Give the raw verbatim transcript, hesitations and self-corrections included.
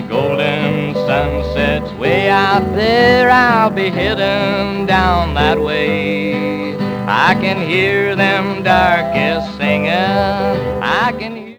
the golden sun sets way out there, I'll be heading down that way. I can hear them darkies singing, I can hear